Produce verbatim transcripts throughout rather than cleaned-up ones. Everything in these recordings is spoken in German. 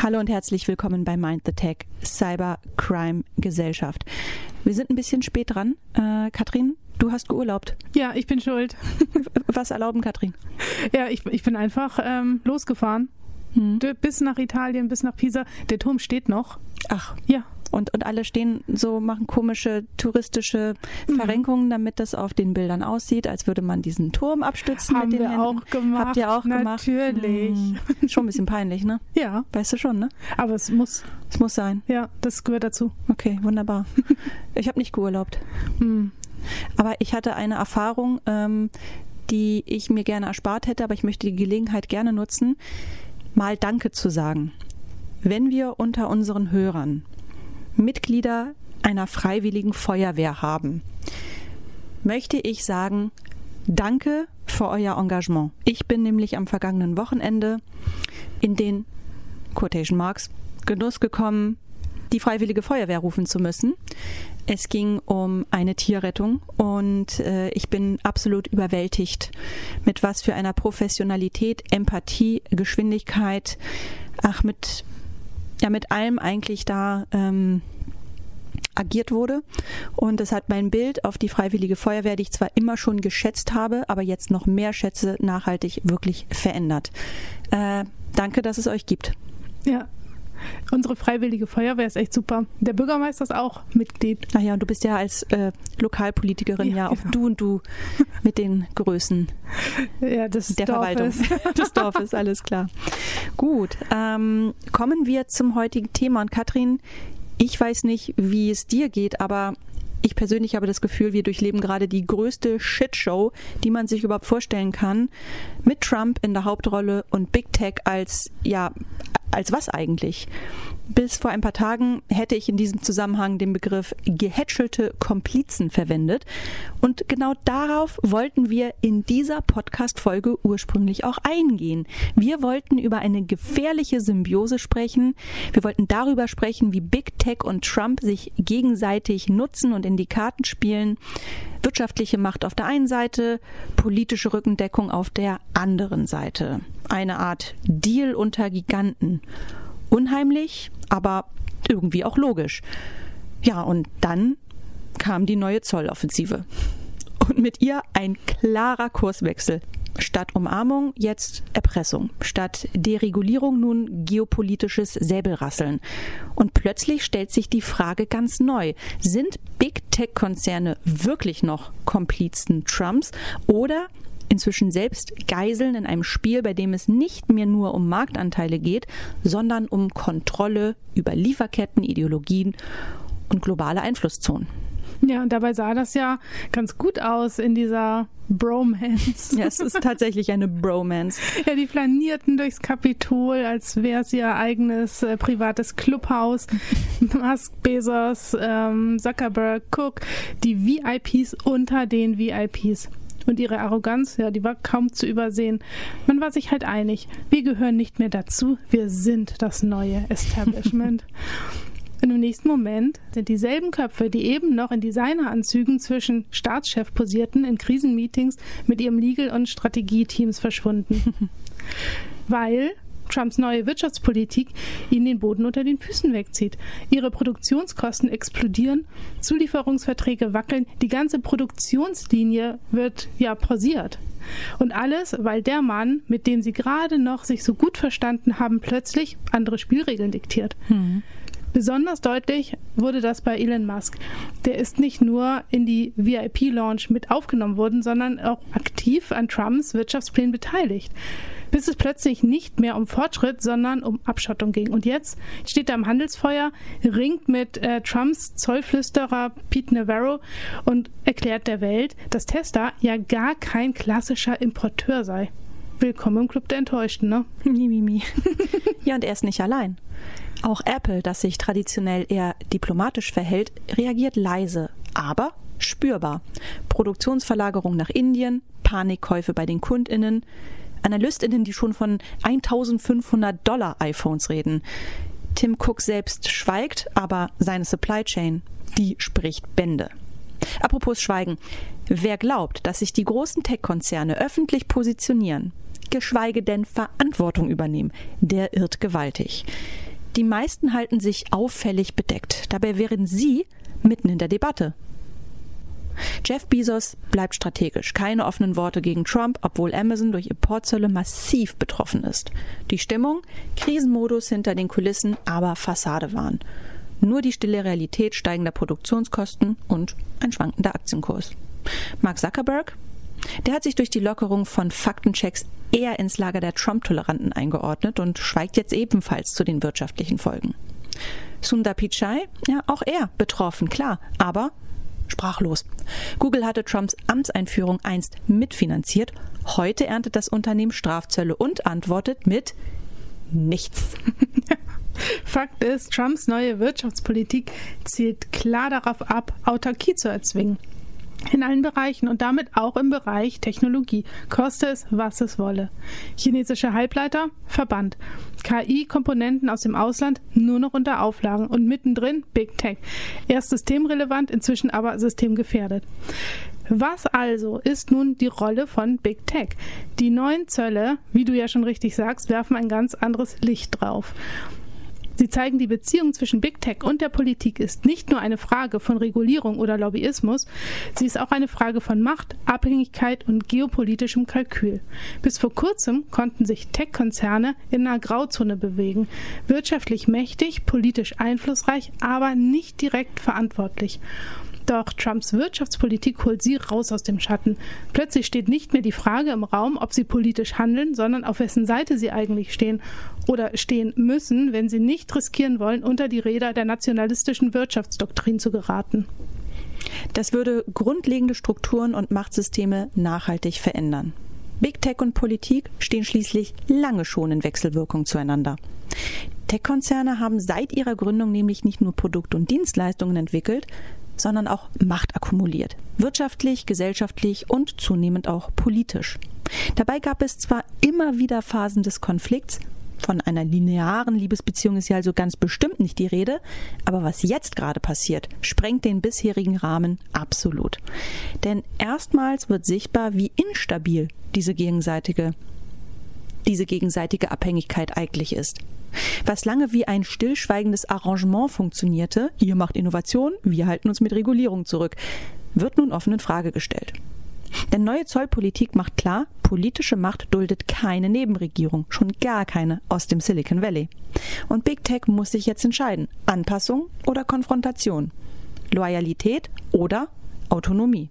Hallo und herzlich willkommen bei Mind the Tech, Cybercrime Gesellschaft. Wir sind ein bisschen spät dran. Äh, Katrin, du hast geurlaubt. Ja, ich bin schuld. Was erlauben, Katrin? Ja, ich, ich bin einfach ähm, losgefahren. Hm. Bis nach Italien, bis nach Pisa. Der Turm steht noch. Ach. Ja. Und, und alle stehen so, machen komische touristische Verrenkungen, mhm. damit das auf den Bildern aussieht, als würde man diesen Turm abstützen. Haben mit den wir Händen. auch gemacht. Habt ihr auch gemacht? Natürlich. Hm. Schon ein bisschen peinlich, ne? Ja. Weißt du schon, ne? Aber es muss. Es muss sein. Ja, das gehört dazu. Okay, wunderbar. Ich habe nicht geurlaubt. Hm. Aber ich hatte eine Erfahrung, ähm, die ich mir gerne erspart hätte, aber ich möchte die Gelegenheit gerne nutzen, mal Danke zu sagen. Wenn wir unter unseren Hörern Mitglieder einer freiwilligen Feuerwehr haben, möchte ich sagen, danke für euer Engagement. Ich bin nämlich am vergangenen Wochenende in den Quotation Marks Genuss gekommen, die freiwillige Feuerwehr rufen zu müssen. Es ging um eine Tierrettung und äh, ich bin absolut überwältigt, mit was für einer Professionalität, Empathie, Geschwindigkeit, ach mit ja mit allem eigentlich da ähm, agiert wurde. Und es hat mein Bild auf die Freiwillige Feuerwehr, die ich zwar immer schon geschätzt habe, aber jetzt noch mehr schätze, nachhaltig wirklich verändert. Äh, danke, dass es euch gibt. Ja. Unsere Freiwillige Feuerwehr ist echt super. Der Bürgermeister ist auch Mitglied. Ach ja, und du bist ja als äh, Lokalpolitikerin ja, ja auch genau. du und du mit den Größen ja, des der Dorfes. Verwaltung des Dorfes, alles klar. Gut, ähm, kommen wir zum heutigen Thema. Und Katrin, ich weiß nicht, wie es dir geht, aber ich persönlich habe das Gefühl, wir durchleben gerade die größte Shitshow, die man sich überhaupt vorstellen kann, mit Trump in der Hauptrolle und Big Tech als, ja, als was eigentlich? Bis vor ein paar Tagen hätte ich in diesem Zusammenhang den Begriff gehätschelte Komplizen verwendet. Und genau darauf wollten wir in dieser Podcast-Folge ursprünglich auch eingehen. Wir wollten über eine gefährliche Symbiose sprechen. Wir wollten darüber sprechen, wie Big Tech und Trump sich gegenseitig nutzen und in die Karten spielen. Wirtschaftliche Macht auf der einen Seite, politische Rückendeckung auf der anderen Seite. Eine Art Deal unter Giganten. Unheimlich, aber irgendwie auch logisch. Ja, und dann kam die neue Zolloffensive. Und mit ihr ein klarer Kurswechsel. Statt Umarmung jetzt Erpressung. Statt Deregulierung nun geopolitisches Säbelrasseln. Und plötzlich stellt sich die Frage ganz neu. Sind Big-Tech-Konzerne wirklich noch Komplizen Trumps oder inzwischen selbst Geiseln in einem Spiel, bei dem es nicht mehr nur um Marktanteile geht, sondern um Kontrolle über Lieferketten, Ideologien und globale Einflusszonen? Ja, und dabei sah das ja ganz gut aus in dieser Bromance. Ja, es ist tatsächlich eine Bromance. Ja, die flanierten durchs Kapitol, als wäre es ihr eigenes äh, privates Clubhaus. Musk, Bezos, ähm, Zuckerberg, Cook, die V I Ps unter den V I Ps. Und ihre Arroganz, ja, die war kaum zu übersehen. Man war sich halt einig, wir gehören nicht mehr dazu, wir sind das neue Establishment. Und im nächsten Moment sind dieselben Köpfe, die eben noch in Designeranzügen zwischen Staatschef posierten, in Krisenmeetings mit ihrem Legal- und Strategieteams verschwunden. Weil Trumps neue Wirtschaftspolitik ihnen den Boden unter den Füßen wegzieht. Ihre Produktionskosten explodieren, Zulieferungsverträge wackeln, die ganze Produktionslinie wird ja pausiert. Und alles, weil der Mann, mit dem sie gerade noch sich so gut verstanden haben, plötzlich andere Spielregeln diktiert. Hm. Besonders deutlich wurde das bei Elon Musk. Der ist nicht nur in die V I P-Launch mit aufgenommen worden, sondern auch aktiv an Trumps Wirtschaftsplänen beteiligt. Bis es plötzlich nicht mehr um Fortschritt, sondern um Abschottung ging. Und jetzt steht er am Handelsfeuer, ringt mit äh, Trumps Zollflüsterer Pete Navarro und erklärt der Welt, dass Tesla ja gar kein klassischer Importeur sei. Willkommen im Club der Enttäuschten, ne? Mimimi. Ja, und er ist nicht allein. Auch Apple, das sich traditionell eher diplomatisch verhält, reagiert leise, aber spürbar. Produktionsverlagerung nach Indien, Panikkäufe bei den KundInnen, AnalystInnen, die schon von eintausendfünfhundert Dollar iPhones reden. Tim Cook selbst schweigt, aber seine Supply Chain, die spricht Bände. Apropos Schweigen. Wer glaubt, dass sich die großen Tech-Konzerne öffentlich positionieren, geschweige denn Verantwortung übernehmen, der irrt gewaltig. Die meisten halten sich auffällig bedeckt. Dabei wären sie mitten in der Debatte. Jeff Bezos bleibt strategisch. Keine offenen Worte gegen Trump, obwohl Amazon durch Importzölle massiv betroffen ist. Die Stimmung? Krisenmodus hinter den Kulissen, aber Fassadewahn. Nur die stille Realität steigender Produktionskosten und ein schwankender Aktienkurs. Mark Zuckerberg? Der hat sich durch die Lockerung von Faktenchecks eher ins Lager der Trump-Toleranten eingeordnet und schweigt jetzt ebenfalls zu den wirtschaftlichen Folgen. Sundar Pichai? Ja, auch er betroffen, klar, aber sprachlos. Google hatte Trumps Amtseinführung einst mitfinanziert. Heute erntet das Unternehmen Strafzölle und antwortet mit nichts. Fakt ist, Trumps neue Wirtschaftspolitik zielt klar darauf ab, Autarkie zu erzwingen. In allen Bereichen und damit auch im Bereich Technologie, koste es, was es wolle. Chinesische Halbleiter verbannt. K I-Komponenten aus dem Ausland nur noch unter Auflagen und mittendrin Big Tech. Erst systemrelevant, inzwischen aber systemgefährdet. Was also ist nun die Rolle von Big Tech? Die neuen Zölle, wie du ja schon richtig sagst, werfen ein ganz anderes Licht drauf. Sie zeigen, die Beziehung zwischen Big Tech und der Politik ist nicht nur eine Frage von Regulierung oder Lobbyismus, sie ist auch eine Frage von Macht, Abhängigkeit und geopolitischem Kalkül. Bis vor kurzem konnten sich Tech-Konzerne in einer Grauzone bewegen, wirtschaftlich mächtig, politisch einflussreich, aber nicht direkt verantwortlich. Doch Trumps Wirtschaftspolitik holt sie raus aus dem Schatten. Plötzlich steht nicht mehr die Frage im Raum, ob sie politisch handeln, sondern auf wessen Seite sie eigentlich stehen oder stehen müssen, wenn sie nicht riskieren wollen, unter die Räder der nationalistischen Wirtschaftsdoktrin zu geraten. Das würde grundlegende Strukturen und Machtsysteme nachhaltig verändern. Big Tech und Politik stehen schließlich lange schon in Wechselwirkung zueinander. Tech-Konzerne haben seit ihrer Gründung nämlich nicht nur Produkte und Dienstleistungen entwickelt, sondern auch Macht akkumuliert. Wirtschaftlich, gesellschaftlich und zunehmend auch politisch. Dabei gab es zwar immer wieder Phasen des Konflikts, von einer linearen Liebesbeziehung ist ja also ganz bestimmt nicht die Rede, aber was jetzt gerade passiert, sprengt den bisherigen Rahmen absolut. Denn erstmals wird sichtbar, wie instabil diese gegenseitige, diese gegenseitige Abhängigkeit eigentlich ist. Was lange wie ein stillschweigendes Arrangement funktionierte, ihr macht Innovation, wir halten uns mit Regulierung zurück, wird nun offen in Frage gestellt. Denn neue Zollpolitik macht klar, politische Macht duldet keine Nebenregierung, schon gar keine aus dem Silicon Valley. Und Big Tech muss sich jetzt entscheiden, Anpassung oder Konfrontation, Loyalität oder Autonomie.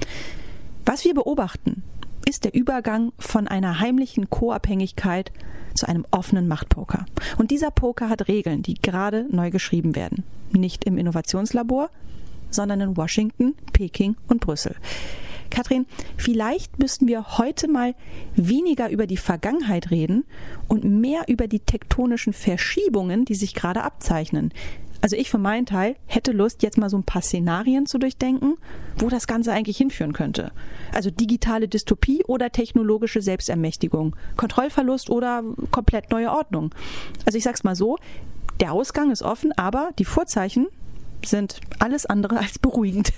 Was wir beobachten, ist der Übergang von einer heimlichen Co-Abhängigkeit zu einem offenen Machtpoker. Und dieser Poker hat Regeln, die gerade neu geschrieben werden. Nicht im Innovationslabor, sondern in Washington, Peking und Brüssel. Katrin, vielleicht müssten wir heute mal weniger über die Vergangenheit reden und mehr über die tektonischen Verschiebungen, die sich gerade abzeichnen. Also ich für meinen Teil hätte Lust, jetzt mal so ein paar Szenarien zu durchdenken, wo das Ganze eigentlich hinführen könnte. Also digitale Dystopie oder technologische Selbstermächtigung, Kontrollverlust oder komplett neue Ordnung. Also ich sag's mal so, der Ausgang ist offen, aber die Vorzeichen sind alles andere als beruhigend.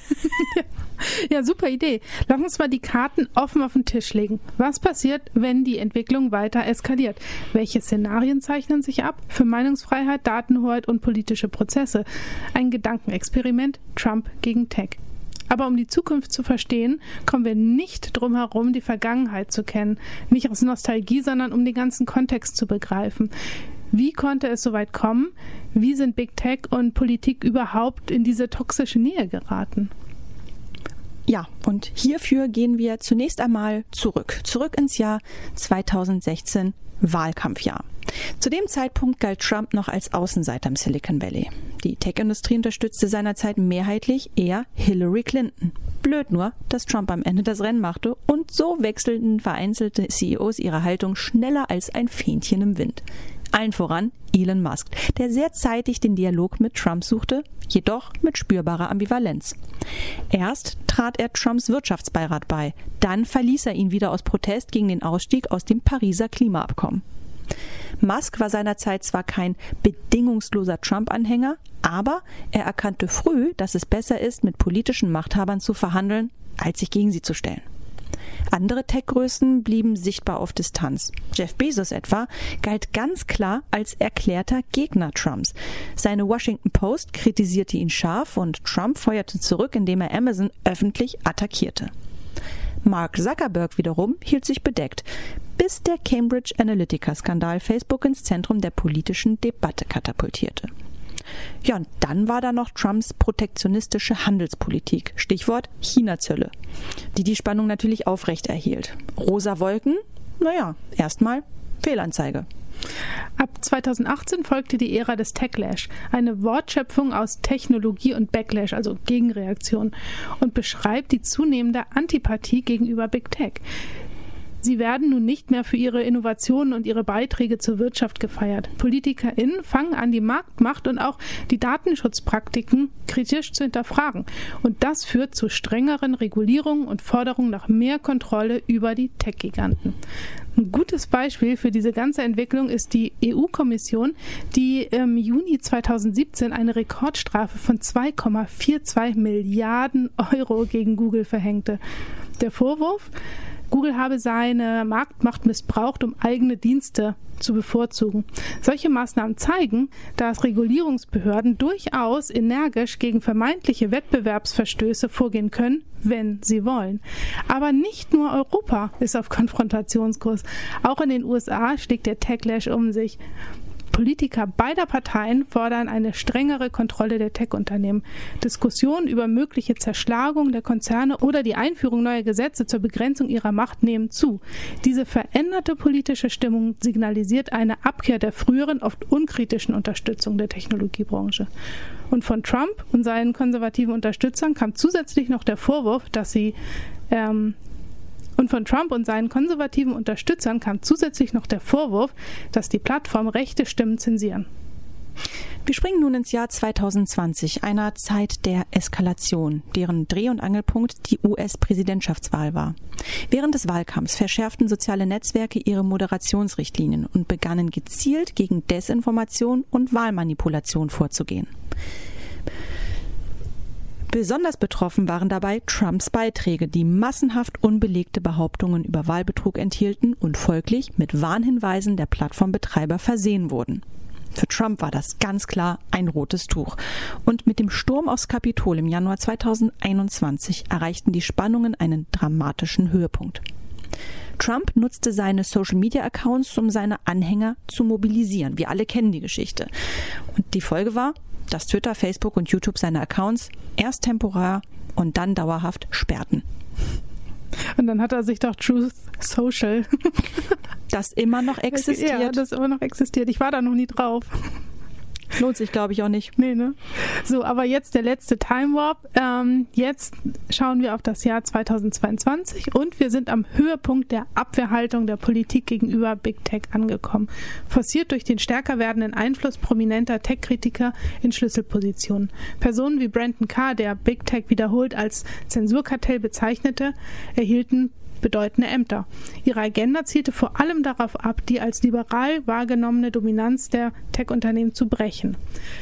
Ja, super Idee. Lass uns mal die Karten offen auf den Tisch legen. Was passiert, wenn die Entwicklung weiter eskaliert? Welche Szenarien zeichnen sich ab? Für Meinungsfreiheit, Datenhoheit und politische Prozesse. Ein Gedankenexperiment, Trump gegen Tech. Aber um die Zukunft zu verstehen, kommen wir nicht drum herum, die Vergangenheit zu kennen. Nicht aus Nostalgie, sondern um den ganzen Kontext zu begreifen. Wie konnte es so weit kommen? Wie sind Big Tech und Politik überhaupt in diese toxische Nähe geraten? Ja, und hierfür gehen wir zunächst einmal zurück. Zurück ins Jahr zweitausendsechzehn, Wahlkampfjahr. Zu dem Zeitpunkt galt Trump noch als Außenseiter im Silicon Valley. Die Tech-Industrie unterstützte seinerzeit mehrheitlich eher Hillary Clinton. Blöd nur, dass Trump am Ende das Rennen machte und so wechselten vereinzelte C E Os ihre Haltung schneller als ein Fähnchen im Wind. Allen voran Elon Musk, der sehr zeitig den Dialog mit Trump suchte, jedoch mit spürbarer Ambivalenz. Erst trat er Trumps Wirtschaftsbeirat bei, dann verließ er ihn wieder aus Protest gegen den Ausstieg aus dem Pariser Klimaabkommen. Musk war seinerzeit zwar kein bedingungsloser Trump-Anhänger, aber er erkannte früh, dass es besser ist, mit politischen Machthabern zu verhandeln, als sich gegen sie zu stellen. Andere Tech-Größen blieben sichtbar auf Distanz. Jeff Bezos etwa galt ganz klar als erklärter Gegner Trumps. Seine Washington Post kritisierte ihn scharf und Trump feuerte zurück, indem er Amazon öffentlich attackierte. Mark Zuckerberg wiederum hielt sich bedeckt, bis der Cambridge Analytica-Skandal Facebook ins Zentrum der politischen Debatte katapultierte. Ja, und dann war da noch Trumps protektionistische Handelspolitik, Stichwort China-Zölle, die die Spannung natürlich aufrechterhielt. Rosa Wolken? Naja, erstmal Fehlanzeige. Ab zweitausendachtzehn folgte die Ära des Techlash, eine Wortschöpfung aus Technologie und Backlash, also Gegenreaktion, und beschreibt die zunehmende Antipathie gegenüber Big Tech. Sie werden nun nicht mehr für ihre Innovationen und ihre Beiträge zur Wirtschaft gefeiert. PolitikerInnen fangen an, die Marktmacht und auch die Datenschutzpraktiken kritisch zu hinterfragen. Und das führt zu strengeren Regulierungen und Forderungen nach mehr Kontrolle über die Tech-Giganten. Ein gutes Beispiel für diese ganze Entwicklung ist die E U-Kommission, die im Juni zweitausendsiebzehn eine Rekordstrafe von zwei Komma zweiundvierzig Milliarden Euro gegen Google verhängte. Der Vorwurf: Google habe seine Marktmacht missbraucht, um eigene Dienste zu bevorzugen. Solche Maßnahmen zeigen, dass Regulierungsbehörden durchaus energisch gegen vermeintliche Wettbewerbsverstöße vorgehen können, wenn sie wollen. Aber nicht nur Europa ist auf Konfrontationskurs. Auch in den U S A schlägt der Techlash um sich. Politiker beider Parteien fordern eine strengere Kontrolle der Tech-Unternehmen. Diskussionen über mögliche Zerschlagung der Konzerne oder die Einführung neuer Gesetze zur Begrenzung ihrer Macht nehmen zu. Diese veränderte politische Stimmung signalisiert eine Abkehr der früheren, oft unkritischen Unterstützung der Technologiebranche. Und von Trump und seinen konservativen Unterstützern kam zusätzlich noch der Vorwurf, dass sie ähm, Und von Trump und seinen konservativen Unterstützern kam zusätzlich noch der Vorwurf, dass die Plattform rechte Stimmen zensieren. Wir springen nun ins Jahr zweitausendzwanzig, einer Zeit der Eskalation, deren Dreh- und Angelpunkt die U S-Präsidentschaftswahl war. Während des Wahlkampfs verschärften soziale Netzwerke ihre Moderationsrichtlinien und begannen gezielt gegen Desinformation und Wahlmanipulation vorzugehen. Besonders betroffen waren dabei Trumps Beiträge, die massenhaft unbelegte Behauptungen über Wahlbetrug enthielten und folglich mit Warnhinweisen der Plattformbetreiber versehen wurden. Für Trump war das ganz klar ein rotes Tuch. Und mit dem Sturm aufs Kapitol im Januar zweitausendeinundzwanzig erreichten die Spannungen einen dramatischen Höhepunkt. Trump nutzte seine Social-Media-Accounts, um seine Anhänger zu mobilisieren. Wir alle kennen die Geschichte. Und die Folge war, dass Twitter, Facebook und YouTube seine Accounts erst temporär und dann dauerhaft sperrten. Und dann hat er sich doch Truth Social. Das immer noch existiert. Ja, das immer noch existiert. Ich war da noch nie drauf. Lohnt sich, glaube ich, auch nicht. Nee, ne? So, aber jetzt der letzte Time Warp. Ähm, jetzt schauen wir auf das Jahr zweitausendzweiundzwanzig und wir sind am Höhepunkt der Abwehrhaltung der Politik gegenüber Big Tech angekommen. Forciert durch den stärker werdenden Einfluss prominenter Tech-Kritiker in Schlüsselpositionen. Personen wie Brandon Carr, der Big Tech wiederholt als Zensurkartell bezeichnete, erhielten bedeutende Ämter. Ihre Agenda zielte vor allem darauf ab, die als liberal wahrgenommene Dominanz der Tech-Unternehmen zu brechen.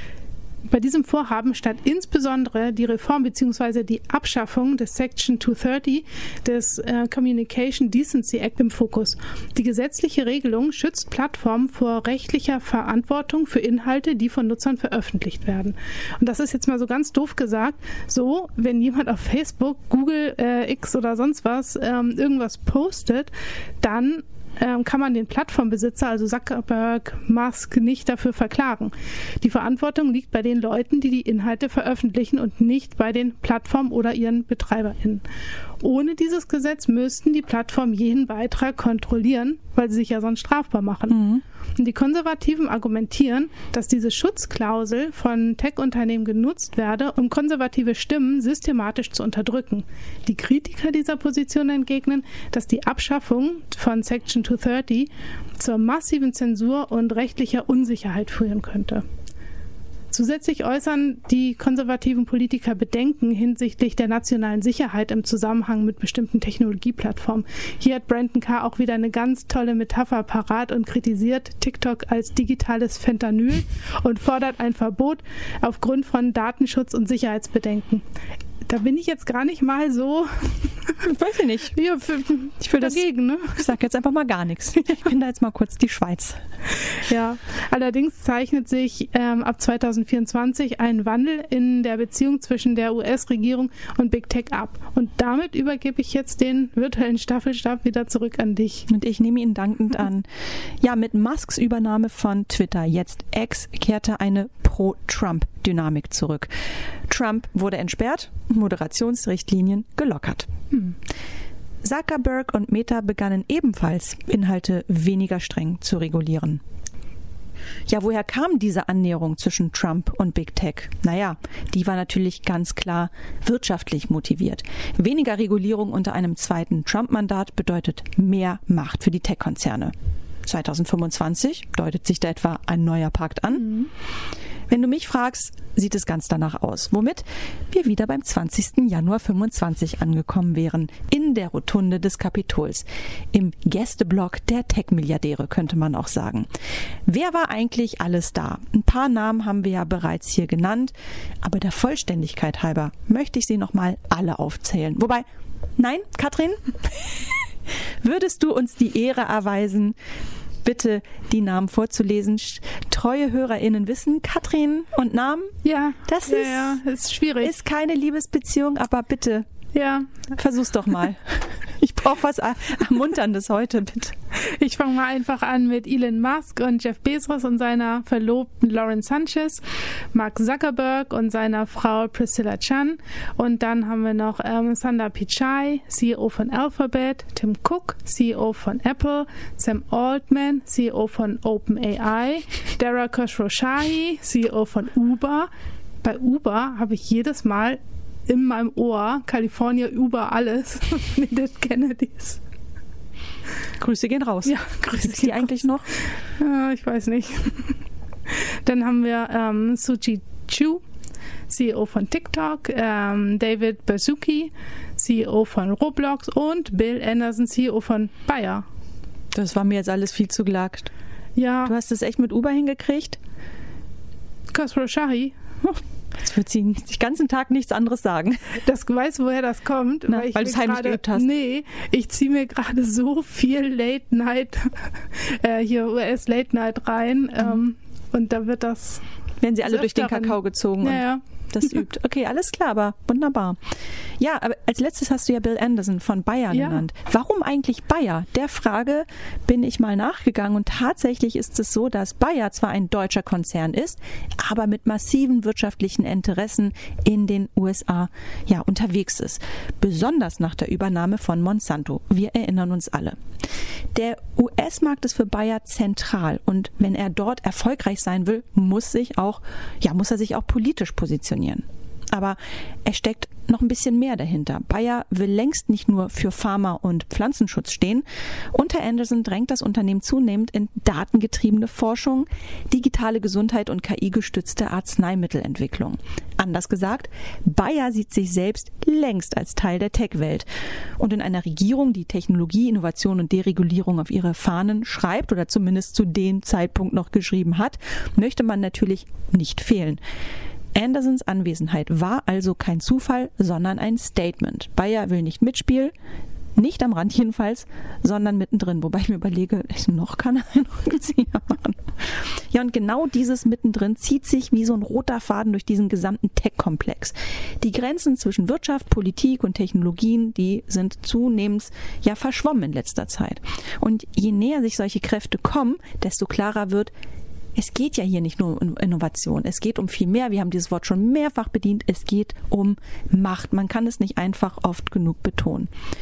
Bei diesem Vorhaben stand insbesondere die Reform bzw. die Abschaffung des Section zweihundertdreißig des äh, Communication Decency Act im Fokus. Die gesetzliche Regelung schützt Plattformen vor rechtlicher Verantwortung für Inhalte, die von Nutzern veröffentlicht werden. Und das ist jetzt mal so ganz doof gesagt, so, wenn jemand auf Facebook, Google, äh, X oder sonst was ähm, irgendwas postet, dann kann man den Plattformbesitzer, also Zuckerberg, Musk, nicht dafür verklagen. Die Verantwortung liegt bei den Leuten, die die Inhalte veröffentlichen und nicht bei den Plattformen oder ihren BetreiberInnen. Ohne dieses Gesetz müssten die Plattformen jeden Beitrag kontrollieren, weil sie sich ja sonst strafbar machen. Mhm. Und die Konservativen argumentieren, dass diese Schutzklausel von Tech-Unternehmen genutzt werde, um konservative Stimmen systematisch zu unterdrücken. Die Kritiker dieser Position entgegnen, dass die Abschaffung von Section zweihundertdreißig zur massiven Zensur und rechtlicher Unsicherheit führen könnte. Zusätzlich äußern die konservativen Politiker Bedenken hinsichtlich der nationalen Sicherheit im Zusammenhang mit bestimmten Technologieplattformen. Hier hat Brandon Carr auch wieder eine ganz tolle Metapher parat und kritisiert TikTok als digitales Fentanyl und fordert ein Verbot aufgrund von Datenschutz- und Sicherheitsbedenken. Da bin ich jetzt gar nicht mal so... Weiß ich nicht. Ja, für, ich will dagegen, das, ne? Ich sage jetzt einfach mal gar nichts. Ich bin da jetzt mal kurz die Schweiz. Ja, allerdings zeichnet sich ähm, ab zwanzig vierundzwanzig ein Wandel in der Beziehung zwischen der U S-Regierung und Big Tech ab. Und damit übergebe ich jetzt den virtuellen Staffelstab wieder zurück an dich. Und ich nehme ihn dankend an. Ja, mit Musks Übernahme von Twitter, jetzt X, kehrte eine Pro-Trump-Dynamik zurück. Trump wurde entsperrt, Moderationsrichtlinien gelockert. Hm. Zuckerberg und Meta begannen ebenfalls, Inhalte weniger streng zu regulieren. Ja, woher kam diese Annäherung zwischen Trump und Big Tech? Naja, die war natürlich ganz klar wirtschaftlich motiviert. Weniger Regulierung unter einem zweiten Trump-Mandat bedeutet mehr Macht für die Tech-Konzerne. zwanzig fünfundzwanzig deutet sich da etwa ein neuer Pakt an. Mhm. Wenn du mich fragst, sieht es ganz danach aus, womit wir wieder beim zwanzigsten Januar fünfundzwanzig angekommen wären, in der Rotunde des Kapitols, im Gästeblock der Tech-Milliardäre, könnte man auch sagen. Wer war eigentlich alles da? Ein paar Namen haben wir ja bereits hier genannt, aber der Vollständigkeit halber möchte ich sie nochmal alle aufzählen. Wobei, nein, Katrin, würdest du uns die Ehre erweisen, bitte die Namen vorzulesen? Treue HörerInnen wissen, Katrin und Namen? Ja, das ja, ist, ja, ist schwierig. Ist keine Liebesbeziehung, aber bitte, ja, versuch's doch mal. Ich brauche was Ermunterndes heute, bitte. Ich fange mal einfach an mit Elon Musk und Jeff Bezos und seiner Verlobten Lauren Sanchez, Mark Zuckerberg und seiner Frau Priscilla Chan, und dann haben wir noch ähm, Sundar Pichai, C E O von Alphabet, Tim Cook, C E O von Apple, Sam Altman, C E O von OpenAI, Dara Khosrowshahi, C E O von Uber. Bei Uber habe ich jedes Mal in meinem Ohr California über alles. Nee, das Kennedys. Grüße gehen raus. Ja, Grüße Gibt's die eigentlich noch? Ja, ich weiß nicht. Dann haben wir ähm, Suji Chu, C E O von TikTok, ähm, David Baszucki, C E O von Roblox und Bill Anderson, C E O von Bayer. Das war mir jetzt alles viel zu gelagt. Ja. Du hast es echt mit Uber hingekriegt? Khosrowshahi. Jetzt wird sie den ganzen Tag nichts anderes sagen. Das weiß, woher das kommt. Na, weil weil du es heimlich geübt hast. Nee, ich ziehe mir gerade so viel Late Night, äh, hier U S Late Night rein, mhm. ähm, und da wird das... Werden sie alle durch den Kakao gezogen. Ja, ja. Das übt. Okay, alles klar, aber wunderbar. Ja, aber als letztes hast du ja Bill Anderson von Bayer ja. genannt. Warum eigentlich Bayer? Der Frage bin ich mal nachgegangen, und tatsächlich ist es so, dass Bayer zwar ein deutscher Konzern ist, aber mit massiven wirtschaftlichen Interessen in den U S A ja unterwegs ist. Besonders nach der Übernahme von Monsanto. Wir erinnern uns alle. Der U S-Markt ist für Bayer zentral, und wenn er dort erfolgreich sein will, muss sich auch, ja, muss er sich auch politisch positionieren. Aber es steckt noch ein bisschen mehr dahinter. Bayer will längst nicht nur für Pharma- und Pflanzenschutz stehen. Unter Anderson drängt das Unternehmen zunehmend in datengetriebene Forschung, digitale Gesundheit und K I-gestützte Arzneimittelentwicklung. Anders gesagt, Bayer sieht sich selbst längst als Teil der Tech-Welt. Und in einer Regierung, die Technologie, Innovation und Deregulierung auf ihre Fahnen schreibt oder zumindest zu dem Zeitpunkt noch geschrieben hat, möchte man natürlich nicht fehlen. Andersons Anwesenheit war also kein Zufall, sondern ein Statement. Bayer will nicht mitspielen, nicht am Rand jedenfalls, sondern mittendrin. Wobei ich mir überlege, noch kann er einen Rückzieher machen. Ja, und genau dieses mittendrin zieht sich wie so ein roter Faden durch diesen gesamten Tech-Komplex. Die Grenzen zwischen Wirtschaft, Politik und Technologien, die sind zunehmend ja verschwommen in letzter Zeit. Und je näher sich solche Kräfte kommen, desto klarer wird, es geht ja hier nicht nur um Innovation, es geht um viel mehr. Wir haben dieses Wort schon mehrfach bedient. Es geht um Macht. Man kann es nicht einfach oft genug betonen.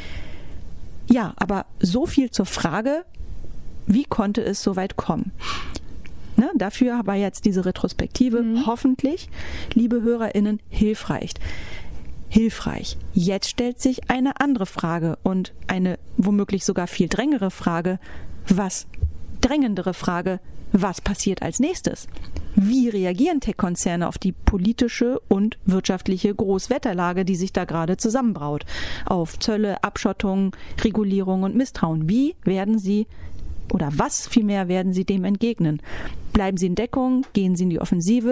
Ja, aber so viel zur Frage, wie konnte es so weit kommen? Ne, dafür war jetzt diese Retrospektive mhm. hoffentlich, liebe HörerInnen, hilfreich. Hilfreich. Jetzt stellt sich eine andere Frage und eine womöglich sogar viel drängere Frage. Was? Drängendere Frage. Was passiert als nächstes? Wie reagieren Tech-Konzerne auf die politische und wirtschaftliche Großwetterlage, die sich da gerade zusammenbraut? Auf Zölle, Abschottung, Regulierung und Misstrauen. Wie werden sie oder was vielmehr werden sie dem entgegnen? Bleiben sie in Deckung? Gehen sie in die Offensive?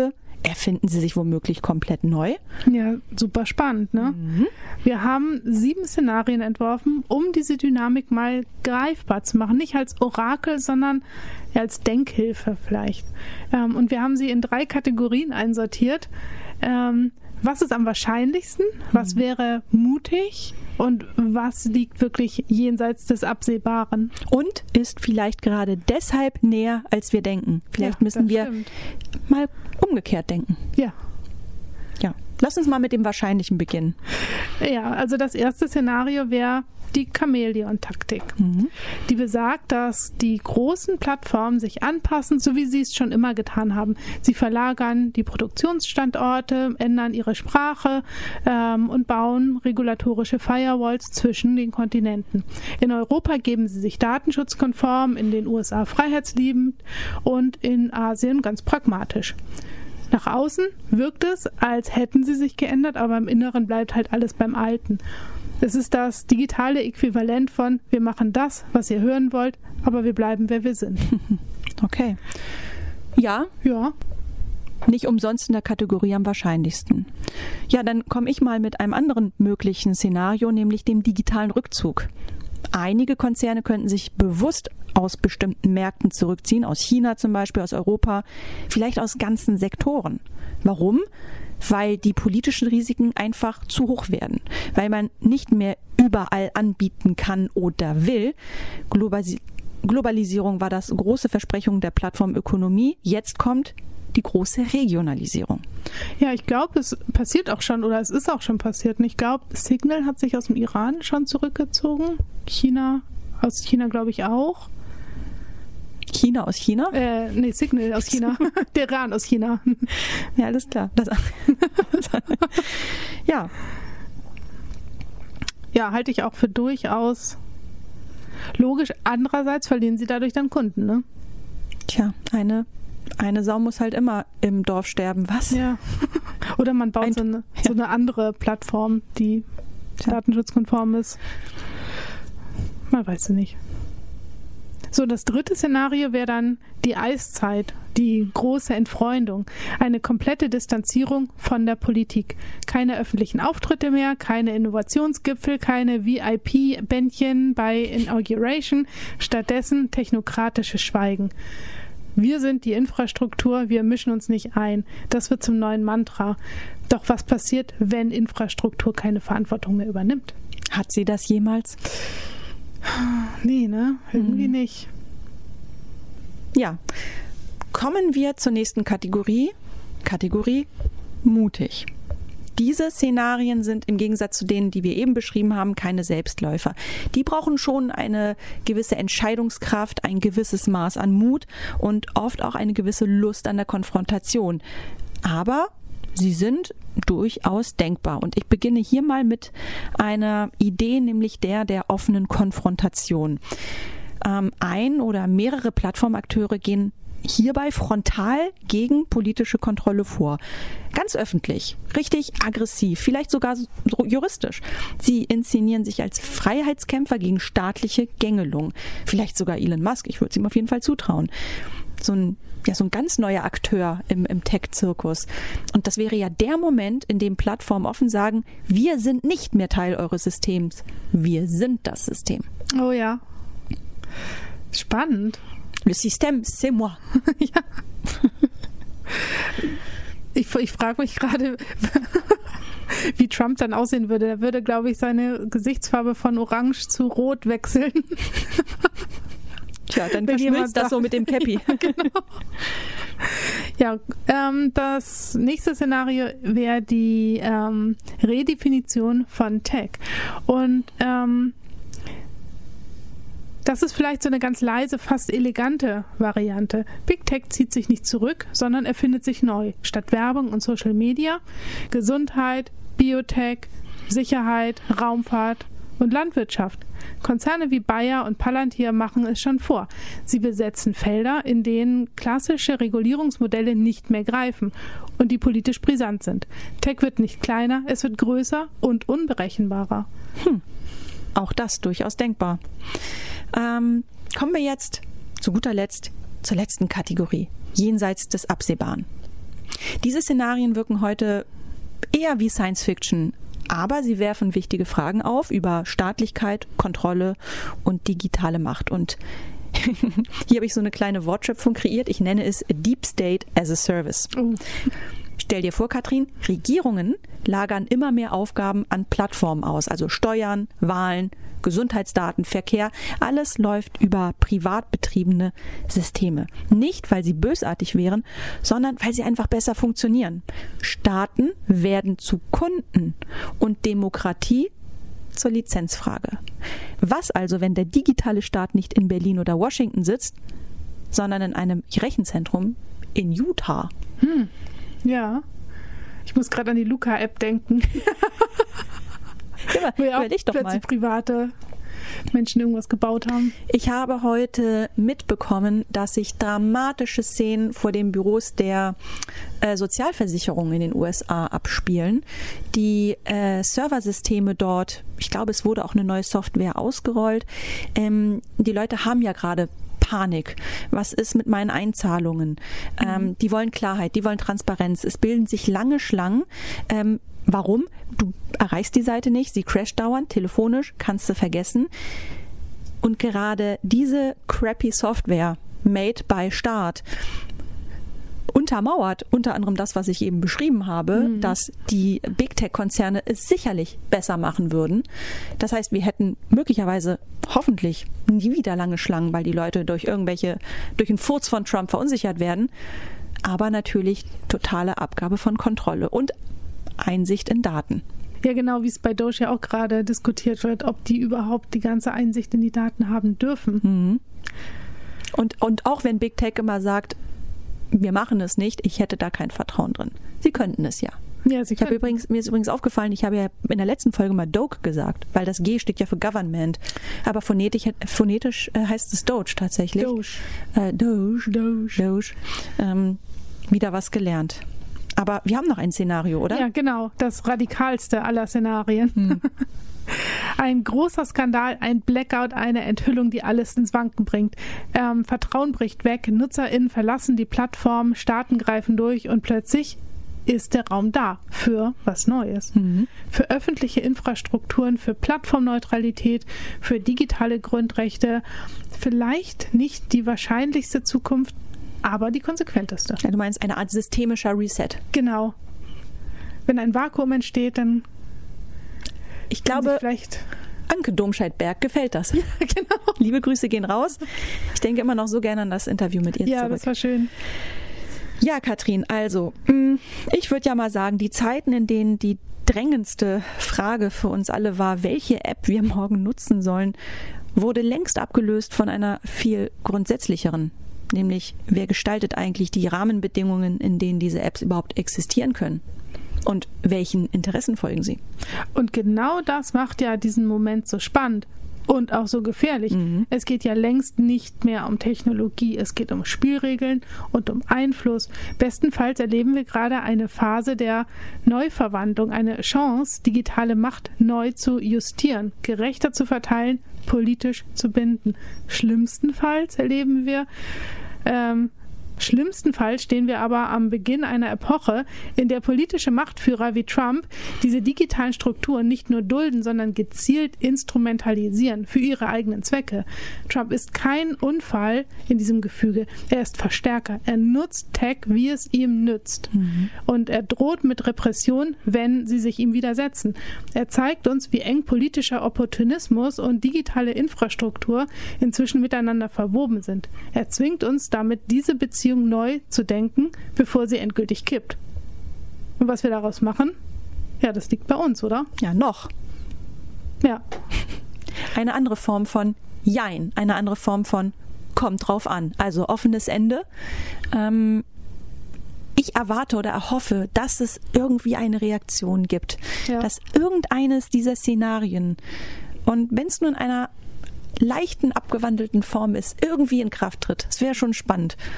erfinden sie sich womöglich komplett neu? Ja, super spannend, ne? Mhm. Wir haben sieben Szenarien entworfen, um diese Dynamik mal greifbar zu machen. Nicht als Orakel, sondern als Denkhilfe vielleicht. Ähm, und wir haben sie in drei Kategorien einsortiert. Ähm, was ist am wahrscheinlichsten? Was mhm. wäre mutig? Und was liegt wirklich jenseits des Absehbaren? Und ist vielleicht gerade deshalb näher, als wir denken. Vielleicht ja, müssen wir stimmt. mal umgekehrt denken. Ja. Ja. Lass uns mal mit dem Wahrscheinlichen beginnen. Ja, also das erste Szenario wäre die Chamäleon-Taktik. Mhm. Die besagt, dass die großen Plattformen sich anpassen, so wie sie es schon immer getan haben. Sie verlagern die Produktionsstandorte, ändern ihre Sprache ähm, und bauen regulatorische Firewalls zwischen den Kontinenten. In Europa geben sie sich datenschutzkonform, in den U S A freiheitsliebend und in Asien ganz pragmatisch. Nach außen wirkt es, als hätten sie sich geändert, aber im Inneren bleibt halt alles beim Alten. Es ist das digitale Äquivalent von, wir machen das, was ihr hören wollt, aber wir bleiben, wer wir sind. Okay. Ja. Ja. Nicht umsonst in der Kategorie am wahrscheinlichsten. Ja, dann komme ich mal mit einem anderen möglichen Szenario, nämlich dem digitalen Rückzug. Einige Konzerne könnten sich bewusst aus bestimmten Märkten zurückziehen, aus China zum Beispiel, aus Europa, vielleicht aus ganzen Sektoren. Warum? Weil die politischen Risiken einfach zu hoch werden, weil man nicht mehr überall anbieten kann oder will. Globalis- Globalisierung war das große Versprechen der Plattformökonomie. Jetzt kommt die große Regionalisierung. Ja, ich glaube, es passiert auch schon oder es ist auch schon passiert. Und ich glaube, Signal hat sich aus dem Iran schon zurückgezogen. China, aus China glaube ich auch. China aus China? Äh, nee, Signal aus China. Der Iran aus China. Ja, alles klar. Das, ja. Ja, halte ich auch für durchaus logisch. Andererseits verlieren sie dadurch dann Kunden, ne? Tja, eine, eine Sau muss halt immer im Dorf sterben. Was? Ja. Oder man baut Ein, so, eine, ja. so eine andere Plattform, die ja. datenschutzkonform ist. Man weiß es nicht. So, das dritte Szenario wäre dann die Eiszeit, die große Entfreundung, eine komplette Distanzierung von der Politik. Keine öffentlichen Auftritte mehr, keine Innovationsgipfel, keine V I P-Bändchen bei Inauguration, stattdessen technokratisches Schweigen. Wir sind die Infrastruktur, wir mischen uns nicht ein. Das wird zum neuen Mantra. Doch was passiert, wenn Infrastruktur keine Verantwortung mehr übernimmt? Hat sie das jemals? Nee, ne? Irgendwie hm. nicht. Ja. Kommen wir zur nächsten Kategorie. Kategorie mutig. Diese Szenarien sind im Gegensatz zu denen, die wir eben beschrieben haben, keine Selbstläufer. Die brauchen schon eine gewisse Entscheidungskraft, ein gewisses Maß an Mut und oft auch eine gewisse Lust an der Konfrontation. Aber sie sind durchaus denkbar. Und ich beginne hier mal mit einer Idee, nämlich der der offenen Konfrontation. Ähm, ein oder mehrere Plattformakteure gehen hierbei frontal gegen politische Kontrolle vor. Ganz öffentlich, richtig aggressiv, vielleicht sogar so juristisch. Sie inszenieren sich als Freiheitskämpfer gegen staatliche Gängelung. Vielleicht sogar Elon Musk, ich würde es ihm auf jeden Fall zutrauen. So ein, ja, so ein ganz neuer Akteur im, im Tech-Zirkus. Und das wäre ja der Moment, in dem Plattformen offen sagen, wir sind nicht mehr Teil eures Systems. Wir sind das System. Oh ja. Spannend. Le système, c'est moi. Ja. Ich, ich frage mich gerade, wie Trump dann aussehen würde. Er würde, glaube ich, seine Gesichtsfarbe von Orange zu Rot wechseln. Tja, dann verschmilzt das so mit dem Käppi. Ja, genau. Ja, ähm, das nächste Szenario wäre die ähm, Redefinition von Tech. Und ähm, das ist vielleicht so eine ganz leise, fast elegante Variante. Big Tech zieht sich nicht zurück, sondern erfindet sich neu. Statt Werbung und Social Media, Gesundheit, Biotech, Sicherheit, Raumfahrt und Landwirtschaft. Konzerne wie Bayer und Palantir machen es schon vor. Sie besetzen Felder, in denen klassische Regulierungsmodelle nicht mehr greifen und die politisch brisant sind. Tech wird nicht kleiner, es wird größer und unberechenbarer. Hm. Auch das durchaus denkbar. Ähm, kommen wir jetzt zu guter Letzt zur letzten Kategorie, jenseits des Absehbaren. Diese Szenarien wirken heute eher wie Science Fiction, aber sie werfen wichtige Fragen auf über Staatlichkeit, Kontrolle und digitale Macht. Und hier habe ich so eine kleine Wortschöpfung kreiert. Ich nenne es Deep State as a Service. Oh. Stell dir vor, Katrin, Regierungen lagern immer mehr Aufgaben an Plattformen aus, also Steuern, Wahlen, Gesundheitsdaten, Verkehr. Alles läuft über privat betriebene Systeme. Nicht, weil sie bösartig wären, sondern weil sie einfach besser funktionieren. Staaten werden zu Kunden und Demokratie zur Lizenzfrage. Was also, wenn der digitale Staat nicht in Berlin oder Washington sitzt, sondern in einem Rechenzentrum in Utah? Hm. Ja, ich muss gerade an die Luca-App denken. Ja, wo ja auch ich doch plötzlich mal. private Menschen irgendwas gebaut haben. Ich habe heute mitbekommen, dass sich dramatische Szenen vor den Büros der äh, Sozialversicherung in den U S A abspielen. Die äh, Serversysteme dort, ich glaube, es wurde auch eine neue Software ausgerollt. Ähm, die Leute haben ja gerade Panik. Was ist mit meinen Einzahlungen? Mhm. Ähm, die wollen Klarheit, die wollen Transparenz. Es bilden sich lange Schlangen. Ähm, warum? Du erreichst die Seite nicht, sie crasht dauernd, telefonisch, kannst du vergessen. Und gerade diese crappy Software, made by Staat, untermauert unter anderem das, was ich eben beschrieben habe, mhm. dass die Big Tech-Konzerne es sicherlich besser machen würden. Das heißt, wir hätten möglicherweise hoffentlich nie wieder lange Schlangen, weil die Leute durch irgendwelche, durch einen Furz von Trump verunsichert werden. Aber natürlich totale Abgabe von Kontrolle und Einsicht in Daten. Ja, genau, wie es bei Doge ja auch gerade diskutiert wird, ob die überhaupt die ganze Einsicht in die Daten haben dürfen. Mhm. Und, und auch wenn Big Tech immer sagt, wir machen es nicht, ich hätte da kein Vertrauen drin. Sie könnten es ja. Ja, Sie ich habe übrigens, mir ist übrigens aufgefallen, ich habe ja in der letzten Folge mal Doge gesagt, weil das G steht ja für Government. Aber phonetisch, phonetisch heißt es Doge tatsächlich. Doge. Äh, Doge. Doge. Doge. Ähm, wieder was gelernt. Aber wir haben noch ein Szenario, oder? Ja, genau. Das radikalste aller Szenarien. Hm. Ein großer Skandal, ein Blackout, eine Enthüllung, die alles ins Wanken bringt. Ähm, Vertrauen bricht weg, NutzerInnen verlassen die Plattform, Staaten greifen durch und plötzlich ist der Raum da für was Neues. Mhm. Für öffentliche Infrastrukturen, für Plattformneutralität, für digitale Grundrechte. Vielleicht nicht die wahrscheinlichste Zukunft, aber die konsequenteste. Ja, du meinst eine Art systemischer Reset. Genau. Wenn ein Vakuum entsteht, dann ich glaube, vielleicht Anke Domscheit-Berg gefällt das. Ja, genau. Liebe Grüße gehen raus. Ich denke immer noch so gerne an das Interview mit ihr ja, zurück. Ja, das war schön. Ja, Katrin, also ich würde ja mal sagen, die Zeiten, in denen die drängendste Frage für uns alle war, welche App wir morgen nutzen sollen, wurde längst abgelöst von einer viel grundsätzlicheren. Nämlich, wer gestaltet eigentlich die Rahmenbedingungen, in denen diese Apps überhaupt existieren können? Und welchen Interessen folgen sie? Und genau das macht ja diesen Moment so spannend und auch so gefährlich. Mhm. Es geht ja längst nicht mehr um Technologie, es geht um Spielregeln und um Einfluss. Bestenfalls erleben wir gerade eine Phase der Neuverwandlung, eine Chance, digitale Macht neu zu justieren, gerechter zu verteilen, politisch zu binden. Schlimmstenfalls erleben wir ähm, Schlimmstenfalls stehen wir aber am Beginn einer Epoche, in der politische Machtführer wie Trump diese digitalen Strukturen nicht nur dulden, sondern gezielt instrumentalisieren für ihre eigenen Zwecke. Trump ist kein Unfall in diesem Gefüge. Er ist Verstärker. Er nutzt Tech, wie es ihm nützt. Mhm. Und er droht mit Repression, wenn sie sich ihm widersetzen. Er zeigt uns, wie eng politischer Opportunismus und digitale Infrastruktur inzwischen miteinander verwoben sind. Er zwingt uns damit, diese Beziehung neu zu denken, bevor sie endgültig kippt. Und was wir daraus machen? Ja, das liegt bei uns, oder? Ja, noch. Ja. Eine andere Form von Jein, eine andere Form von kommt drauf an. Also offenes Ende. Ähm, ich erwarte oder erhoffe, dass es irgendwie eine Reaktion gibt. Ja. Dass irgendeines dieser Szenarien, und wenn es nur in einer leichten, abgewandelten Form ist, irgendwie in Kraft tritt. Das wäre schon spannend.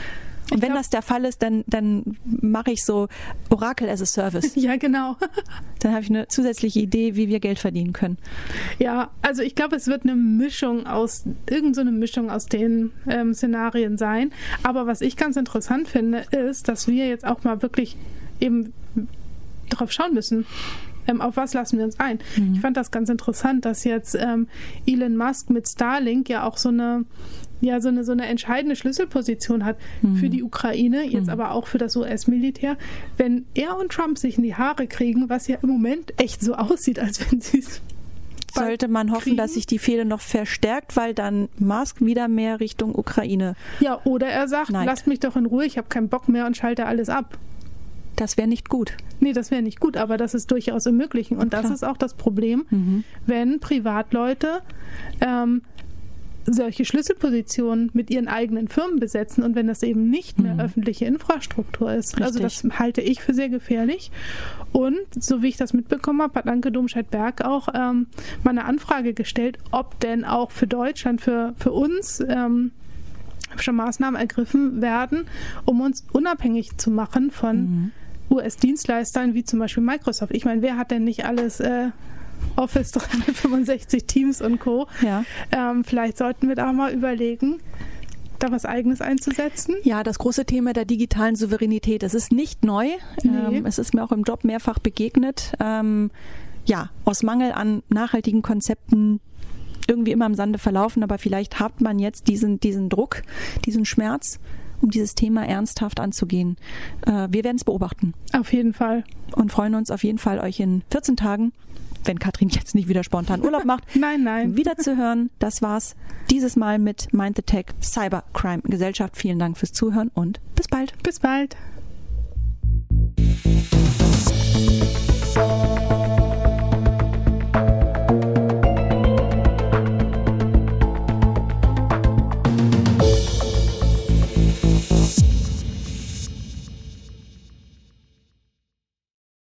Und wenn glaub, das der Fall ist, dann, dann mache ich so Oracle as a Service. Ja, genau. Dann habe ich eine zusätzliche Idee, wie wir Geld verdienen können. Ja, also ich glaube, es wird eine Mischung aus, irgend so eine Mischung aus den ähm, Szenarien sein. Aber was ich ganz interessant finde, ist, dass wir jetzt auch mal wirklich eben drauf schauen müssen. Ähm, auf was lassen wir uns ein? Mhm. Ich fand das ganz interessant, dass jetzt ähm, Elon Musk mit Starlink ja auch so eine, ja, so eine, so eine entscheidende Schlüsselposition hat mhm. für die Ukraine, jetzt mhm. aber auch für das U S-Militär. Wenn er und Trump sich in die Haare kriegen, was ja im Moment echt so aussieht, als wenn sie es sollte man hoffen, kriegen. Dass sich die Fehde noch verstärkt, weil dann Musk wieder mehr Richtung Ukraine. Ja, oder er sagt, neigt. Lasst mich doch in Ruhe, ich habe keinen Bock mehr und schalte alles ab. Das wäre nicht gut. Nee, das wäre nicht gut, aber das ist durchaus im Möglichen. Und das Klar. ist auch das Problem, mhm. wenn Privatleute ähm, solche Schlüsselpositionen mit ihren eigenen Firmen besetzen und wenn das eben nicht mehr mhm. öffentliche Infrastruktur ist. Richtig. Also das halte ich für sehr gefährlich. Und so wie ich das mitbekommen habe, hat Anke Domscheit-Berg auch ähm, mal eine Anfrage gestellt, ob denn auch für Deutschland, für, für uns ähm, schon Maßnahmen ergriffen werden, um uns unabhängig zu machen von mhm. U S-Dienstleistern wie zum Beispiel Microsoft. Ich meine, wer hat denn nicht alles äh, Office dreihundertfünfundsechzig, Teams und Co. Ja. Ähm, vielleicht sollten wir da mal überlegen, da was Eigenes einzusetzen. Ja, das große Thema der digitalen Souveränität, es ist nicht neu. Nee. Ähm, es ist mir auch im Job mehrfach begegnet. Ähm, ja, aus Mangel an nachhaltigen Konzepten irgendwie immer im Sande verlaufen, aber vielleicht hat man jetzt diesen, diesen Druck, diesen Schmerz, um dieses Thema ernsthaft anzugehen. Äh, wir werden es beobachten. Auf jeden Fall. Und freuen uns auf jeden Fall, euch in vierzehn Tagen, wenn Katrin jetzt nicht wieder spontan Urlaub macht, nein, nein. wieder zu hören. Das war's dieses Mal mit Mind the Tech Cybercrime Gesellschaft. Vielen Dank fürs Zuhören und bis bald. Bis bald.